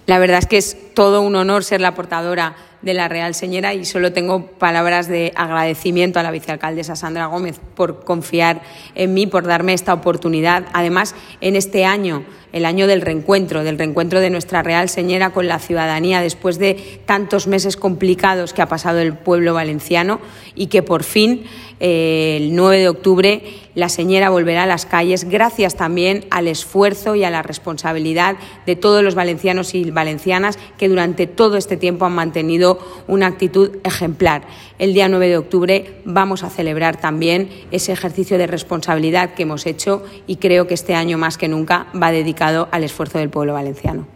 La verdad es que es todo un honor ser la portadora de la Real Señera y solo tengo palabras de agradecimiento a la vicealcaldesa Sandra Gómez por confiar en mí, por darme esta oportunidad. Además, en este año, el año del reencuentro de nuestra Real Señera con la ciudadanía, después de tantos meses complicados que ha pasado el pueblo valenciano y que por fin, el 9 de octubre, la Señera volverá a las calles, gracias también al esfuerzo y a la responsabilidad de todos los valencianos y valencianas que durante todo este tiempo han mantenido una actitud ejemplar. El día 9 de octubre vamos a celebrar también ese ejercicio de responsabilidad que hemos hecho y creo que este año más que nunca va dedicado al esfuerzo del pueblo valenciano.